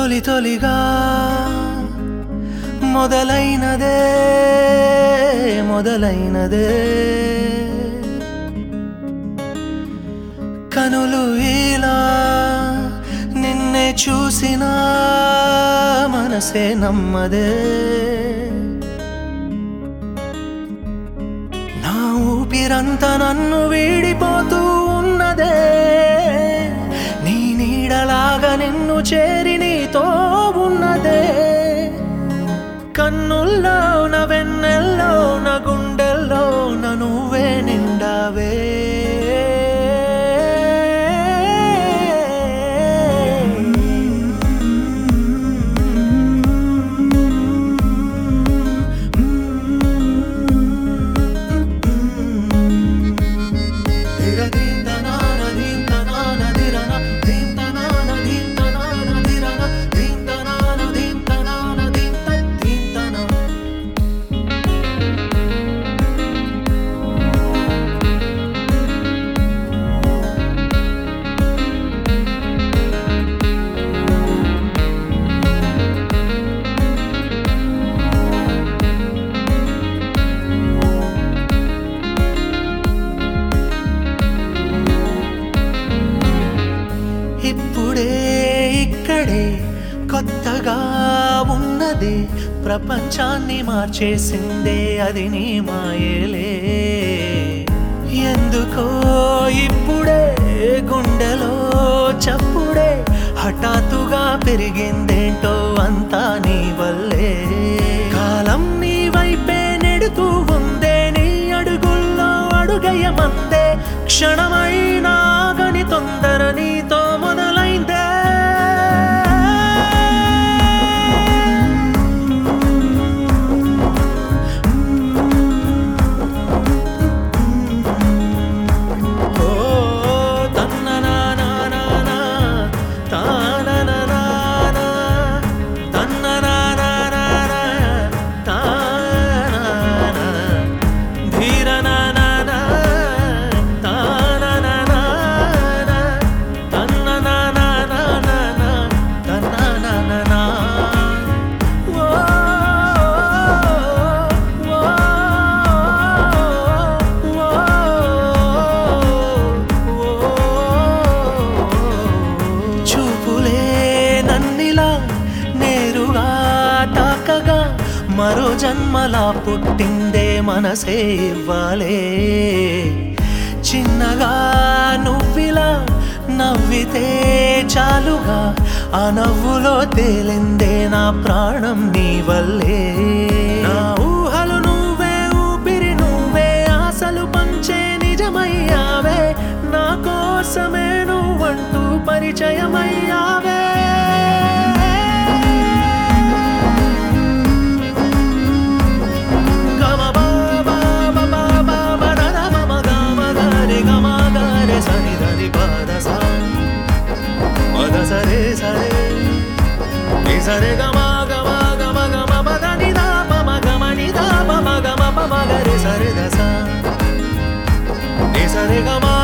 తొలి తొలిగా మొదలైనదే మొదలైనదే కనులు ఇలా నిన్నే చూసినా మనసే నమ్మదే నా ఊపిరంతా నన్ను వీడిపోతూ ఉన్నదే నీ నీడలాగా నిన్ను చేరి నీతో ఉన్నదే కన్నుల్లో నా వెన్నెల్లో నా గుండెల్లో నా నువ్వే నిండావే ఇప్పుడే ఇక్కడే కొత్తగా ఉన్నది ప్రపంచాన్ని మార్చేసిందే అది నీ మాయలే ఎందుకో ఇప్పుడే గుండెలో చప్పుడే హఠాత్తుగా పెరిగిందేంటో అంతా నీ వల్లే కాలం నీ వైపే నెడుతూ ఉందే నీ అడుగుల్లో అడుగయమందే క్షణమైనా గని తొందర నీతో మొదలైందే మరో జన్మలా పుట్టిందే మనసే ఇవ్వాలే చిన్నగా నువ్విలా నవ్వితే చాలుగా ఆ నవ్వులో తేలిందే నా ప్రాణం నీ వల్లే నా ఊహలు నువ్వే ఊపిరి నువ్వే ఆశలు పంచే నిజమయ్యావే నా కోసమే నువ్వంటూ పరిచయమయ్యావే సరే సరే సరే గమా గమా గమ గమ పద నిదా పమ గమ నిదా పమ గమ పమ గరే సరే దస సరే గమా